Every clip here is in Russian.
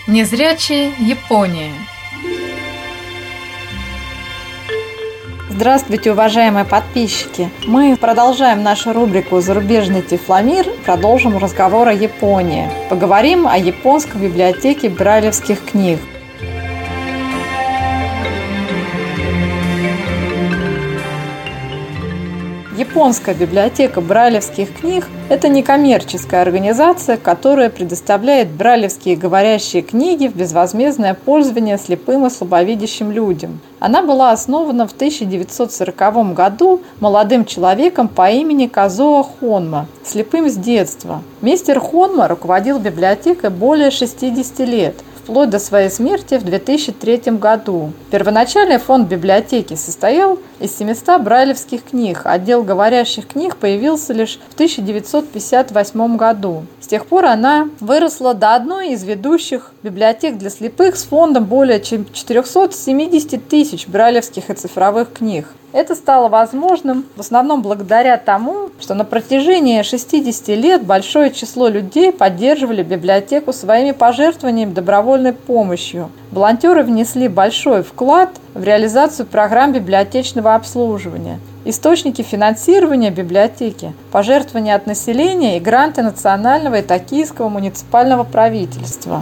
Незрячие Япония. Здравствуйте, уважаемые подписчики! Мы продолжаем нашу рубрику «Зарубежный Тифломир», продолжим разговор о Японии. Поговорим о японской библиотеке брайлевских книг. Японская библиотека брайлевских книг – это некоммерческая организация, которая предоставляет брайлевские говорящие книги в безвозмездное пользование слепым и слабовидящим людям. Она была основана в 1940 году молодым человеком по имени Казуо Хонма, слепым с детства. Мистер Хонма руководил библиотекой более 60 лет, вплоть до своей смерти в 2003 году. Первоначальный фонд библиотеки состоял из 700 брайлевских книг. Отдел говорящих книг появился лишь в 1958 году. С тех пор она выросла до одной из ведущих библиотек для слепых с фондом более чем 470 тысяч брайлевских и цифровых книг. Это стало возможным в основном благодаря тому, что на протяжении 60 лет большое число людей поддерживали библиотеку своими пожертвованиями, добровольной помощью. Волонтеры внесли большой вклад в реализацию программ библиотечного обслуживания. Источники финансирования библиотеки – пожертвования от населения и гранты национального и токийского муниципального правительства.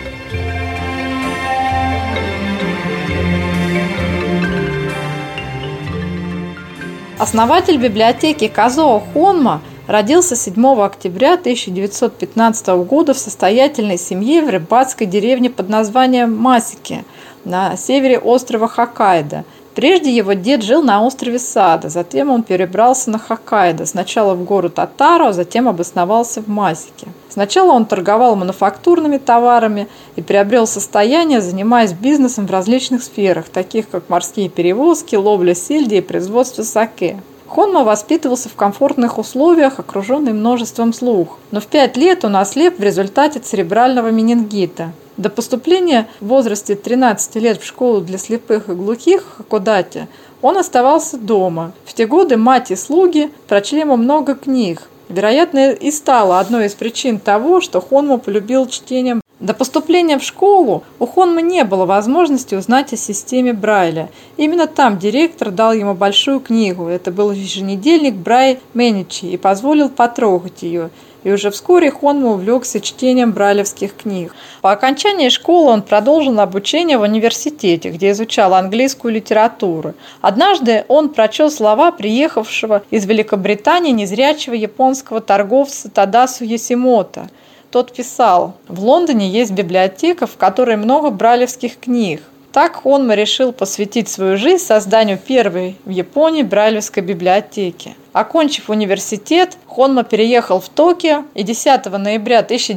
Основатель библиотеки Казуо Хонма родился 7 октября 1915 года в состоятельной семье в рыбацкой деревне под названием Масики на севере острова Хоккайдо. Прежде его дед жил на острове Сада, затем он перебрался на Хоккайдо, сначала в город Отаро, а затем обосновался в Масике. Сначала он торговал мануфактурными товарами и приобрел состояние, занимаясь бизнесом в различных сферах, таких как морские перевозки, ловля сельди и производство саке. Хонма воспитывался в комфортных условиях, окруженный множеством слух, но в 5 лет он ослеп в результате церебрального менингита. До поступления в возрасте 13 лет в школу для слепых и глухих в Хакодате он оставался дома. В те годы мать и слуги прочли ему много книг. Вероятно, и стало одной из причин того, что Хонма полюбил чтение. До поступления в школу у Хонмы не было возможности узнать о системе Брайля. Именно там директор дал ему большую книгу. Это был еженедельник Брай Меничи и позволил потрогать ее. И уже вскоре Хонма увлекся чтением брайлевских книг. По окончании школы он продолжил обучение в университете, где изучал английскую литературу. Однажды он прочел слова приехавшего из Великобритании незрячего японского торговца Тадасу Ясимото. Тот писал: «В Лондоне есть библиотека, в которой много брайлевских книг». Так Хонма решил посвятить свою жизнь созданию первой в Японии брайлевской библиотеки. Окончив университет, Хонма переехал в Токио и 10 ноября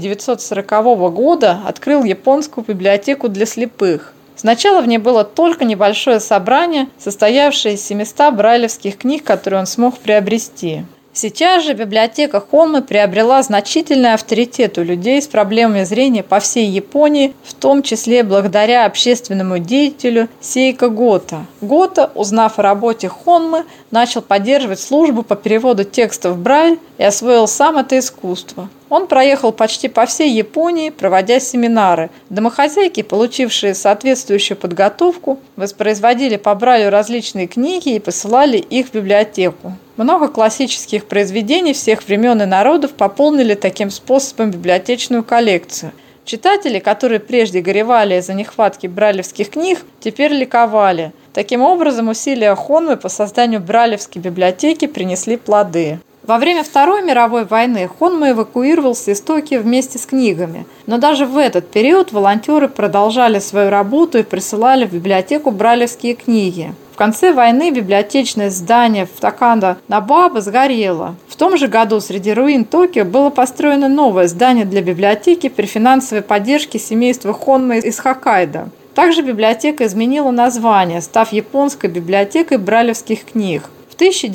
1940 года открыл японскую библиотеку для слепых. Сначала в ней было только небольшое собрание, состоявшее из 700 брайлевских книг, которые он смог приобрести. Сейчас же библиотека Хонмы приобрела значительный авторитет у людей с проблемами зрения по всей Японии, в том числе благодаря общественному деятелю Сейко Гото. Гото, узнав о работе Хонмы, начал поддерживать службу по переводу текстов в Брайль и освоил сам это искусство. Он проехал почти по всей Японии, проводя семинары. Домохозяйки, получившие соответствующую подготовку, воспроизводили по Брайлю различные книги и посылали их в библиотеку. Много классических произведений всех времен и народов пополнили таким способом библиотечную коллекцию. Читатели, которые прежде горевали из-за нехватки брайлевских книг, теперь ликовали. Таким образом, усилия Хонмы по созданию брайлевской библиотеки принесли плоды. Во время Второй мировой войны Хонма эвакуировался из Токио вместе с книгами, но даже в этот период волонтеры продолжали свою работу и присылали в библиотеку брайлевские книги. В конце войны библиотечное здание в Таканда-Набаба сгорело. В том же году среди руин Токио было построено новое здание для библиотеки при финансовой поддержке семейства Хонмы из Хоккайдо. Также библиотека изменила название, став японской библиотекой брайлевских книг. В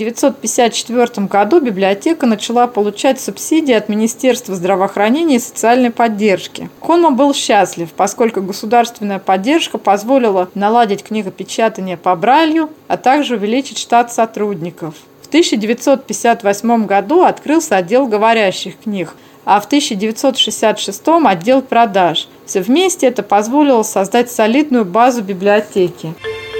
1954 году библиотека начала получать субсидии от Министерства здравоохранения и социальной поддержки. Хонма был счастлив, поскольку государственная поддержка позволила наладить книгопечатание по Брайлю, а также увеличить штат сотрудников. В 1958 году открылся отдел говорящих книг, а в 1966 отдел продаж. Все вместе это позволило создать солидную базу библиотеки.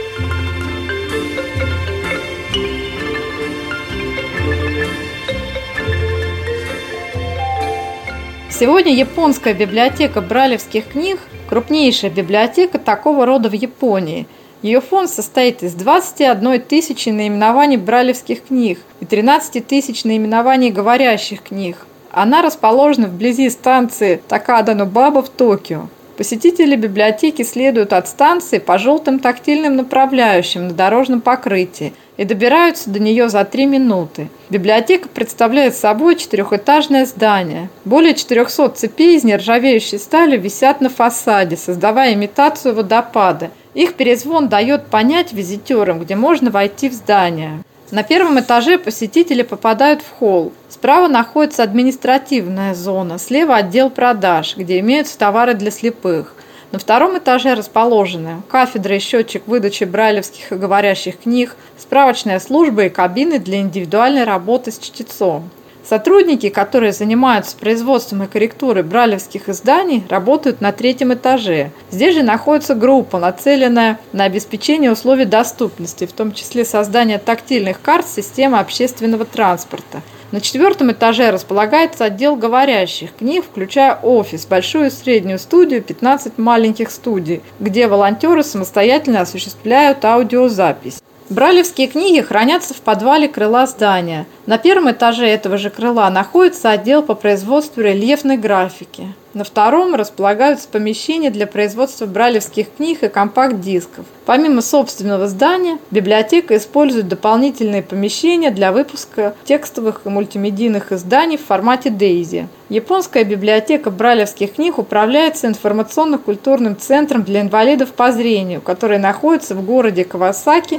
Сегодня японская библиотека брайлевских книг – крупнейшая библиотека такого рода в Японии. Ее фонд состоит из 21 тысячи наименований брайлевских книг и 13 тысяч наименований говорящих книг. Она расположена вблизи станции Такада-Нобаба в Токио. Посетители библиотеки следуют от станции по желтым тактильным направляющим на дорожном покрытии и добираются до нее за 3 минуты. Библиотека представляет собой четырехэтажное здание. Более 400 цепей из нержавеющей стали висят на фасаде, создавая имитацию водопада. Их перезвон дает понять визитерам, где можно войти в здание. На первом этаже посетители попадают в холл. Справа находится административная зона, слева отдел продаж, где имеются товары для слепых. На втором этаже расположены кафедра и счетчик выдачи брайлевских и говорящих книг, справочная служба и кабины для индивидуальной работы с чтецом. Сотрудники, которые занимаются производством и корректурой брайлевских изданий, работают на 3-м этаже. Здесь же находится группа, нацеленная на обеспечение условий доступности, в том числе создание тактильных карт системы общественного транспорта. На 4-м этаже располагается отдел говорящих книг, включая офис, большую и среднюю студию, 15 маленьких студий, где волонтеры самостоятельно осуществляют аудиозапись. Брайлевские книги хранятся в подвале крыла здания. На 1-м этаже этого же крыла находится отдел по производству рельефной графики. На 2-м располагаются помещения для производства брайлевских книг и компакт-дисков. Помимо собственного здания, библиотека использует дополнительные помещения для выпуска текстовых и мультимедийных изданий в формате DAISY. Японская библиотека брайлевских книг управляется информационно-культурным центром для инвалидов по зрению, который находится в городе Кавасаки.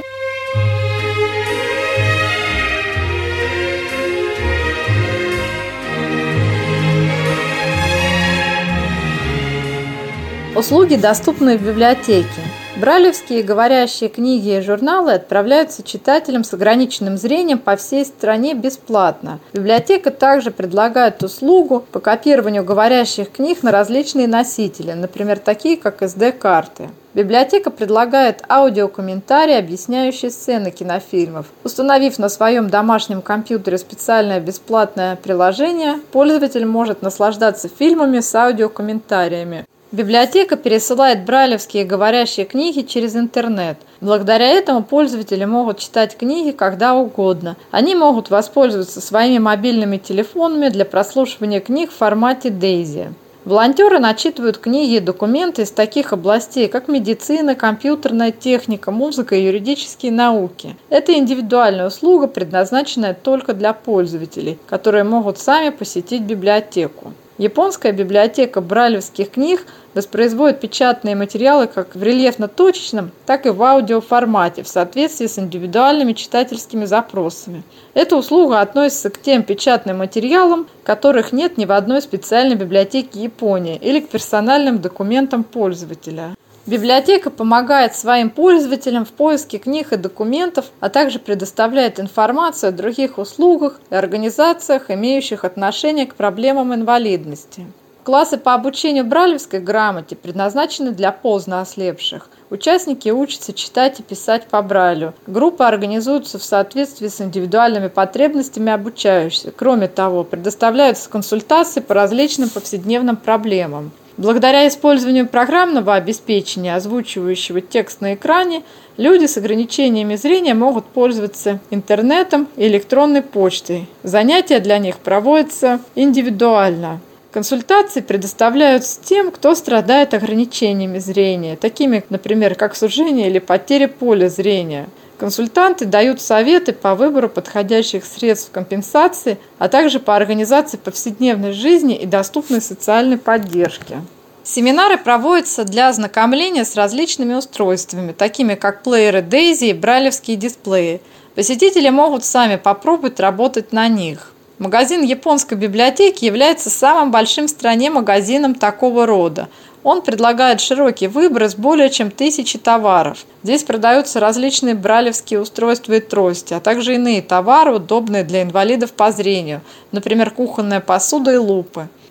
Услуги, доступные в библиотеке. Брайлевские говорящие книги и журналы отправляются читателям с ограниченным зрением по всей стране бесплатно. Библиотека также предлагает услугу по копированию говорящих книг на различные носители, например, такие как SD-карты. Библиотека предлагает аудиокомментарии, объясняющие сцены кинофильмов. Установив на своем домашнем компьютере специальное бесплатное приложение, пользователь может наслаждаться фильмами с аудиокомментариями. Библиотека пересылает брайлевские говорящие книги через интернет. Благодаря этому пользователи могут читать книги когда угодно. Они могут воспользоваться своими мобильными телефонами для прослушивания книг в формате DAISY. Волонтеры начитывают книги и документы из таких областей, как медицина, компьютерная техника, музыка и юридические науки. Это индивидуальная услуга, предназначенная только для пользователей, которые могут сами посетить библиотеку. Японская библиотека брайлевских книг воспроизводит печатные материалы как в рельефно-точечном, так и в аудиоформате в соответствии с индивидуальными читательскими запросами. Эта услуга относится к тем печатным материалам, которых нет ни в одной специальной библиотеке Японии, или к персональным документам пользователя. Библиотека помогает своим пользователям в поиске книг и документов, а также предоставляет информацию о других услугах и организациях, имеющих отношение к проблемам инвалидности. Классы по обучению брайлевской грамоте предназначены для поздно ослепших. Участники учатся читать и писать по Брайлю. Группы организуются в соответствии с индивидуальными потребностями обучающихся. Кроме того, предоставляются консультации по различным повседневным проблемам. Благодаря использованию программного обеспечения, озвучивающего текст на экране, люди с ограничениями зрения могут пользоваться интернетом и электронной почтой. Занятия для них проводятся индивидуально. Консультации предоставляются тем, кто страдает ограничениями зрения, такими, например, как сужение или потеря поля зрения. Консультанты дают советы по выбору подходящих средств компенсации, а также по организации повседневной жизни и доступной социальной поддержки. Семинары проводятся для ознакомления с различными устройствами, такими как плееры DAISY и брайлевские дисплеи. Посетители могут сами попробовать работать на них. Магазин японской библиотеки является самым большим в стране магазином такого рода. Он предлагает широкий выбор из более чем 1000 товаров. Здесь продаются различные брайлевские устройства и трости, а также иные товары, удобные для инвалидов по зрению, например, кухонная посуда и лупы.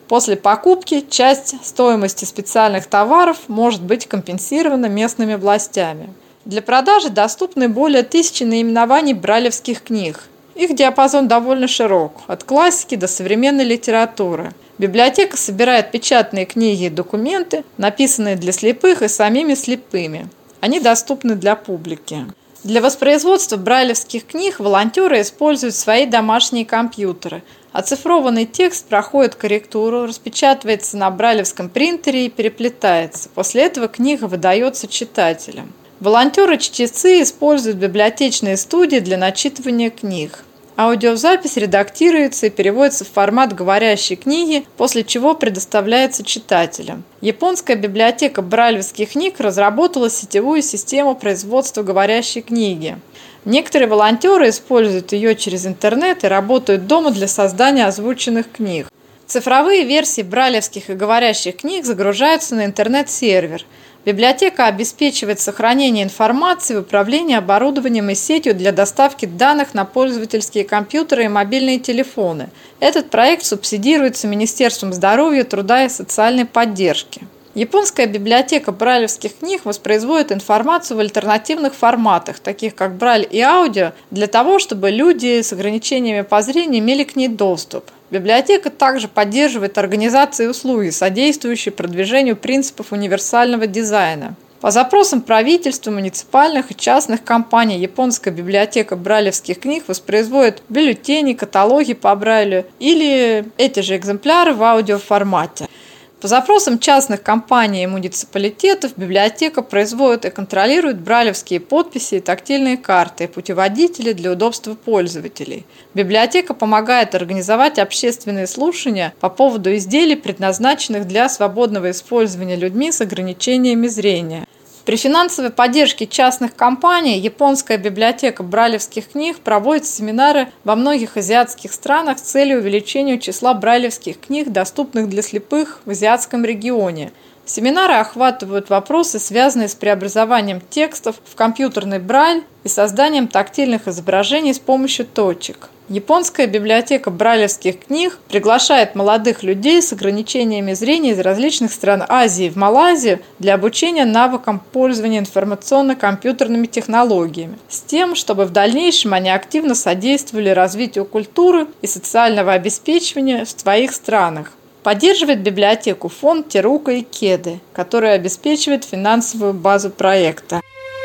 После покупки часть стоимости специальных товаров может быть компенсирована местными властями. Для продажи доступны более 1000 наименований брайлевских книг. Их диапазон довольно широк, от классики до современной литературы. Библиотека собирает печатные книги и документы, написанные для слепых и самими слепыми. Они доступны для публики. Для воспроизводства брайлевских книг волонтеры используют свои домашние компьютеры. Оцифрованный текст проходит корректуру, распечатывается на брайлевском принтере и переплетается. После этого книга выдается читателям. Волонтеры-чтецы используют библиотечные студии для начитывания книг. Аудиозапись редактируется и переводится в формат говорящей книги, после чего предоставляется читателям. Японская библиотека брайлевских книг разработала сетевую систему производства говорящей книги. Некоторые волонтеры используют ее через интернет и работают дома для создания озвученных книг. Цифровые версии брайлевских и говорящих книг загружаются на интернет-сервер. Библиотека обеспечивает сохранение информации в управлении оборудованием и сетью для доставки данных на пользовательские компьютеры и мобильные телефоны. Этот проект субсидируется Министерством здоровья, труда и социальной поддержки. Японская библиотека брайлевских книг воспроизводит информацию в альтернативных форматах, таких как брайль и аудио, для того, чтобы люди с ограничениями по зрению имели к ней доступ. Библиотека также поддерживает организации и услуги, содействующие продвижению принципов универсального дизайна. По запросам правительства, муниципальных и частных компаний японская библиотека брайлевских книг воспроизводит бюллетени, каталоги по брайлю или эти же экземпляры в аудиоформате. По запросам частных компаний и муниципалитетов библиотека производит и контролирует брайлевские подписи и тактильные карты, и путеводители для удобства пользователей. Библиотека помогает организовать общественные слушания по поводу изделий, предназначенных для свободного использования людьми с ограничениями зрения. При финансовой поддержке частных компаний японская библиотека брайлевских книг проводит семинары во многих азиатских странах с целью увеличения числа брайлевских книг, доступных для слепых в азиатском регионе. Семинары охватывают вопросы, связанные с преобразованием текстов в компьютерный брайль и созданием тактильных изображений с помощью точек. Японская библиотека брайлевских книг приглашает молодых людей с ограничениями зрения из различных стран Азии в Малайзию для обучения навыкам пользования информационно-компьютерными технологиями, с тем, чтобы в дальнейшем они активно содействовали развитию культуры и социального обеспечения в своих странах. Поддерживает библиотеку фонд Терука Икеды, который обеспечивает финансовую базу проекта.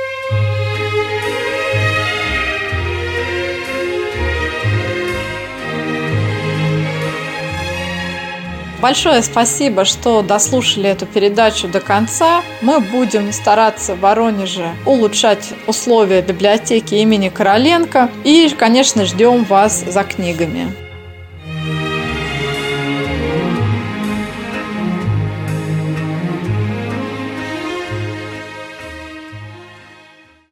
Большое спасибо, что дослушали эту передачу до конца. Мы будем стараться в Воронеже улучшать условия библиотеки имени Короленко и, конечно, ждем вас за книгами.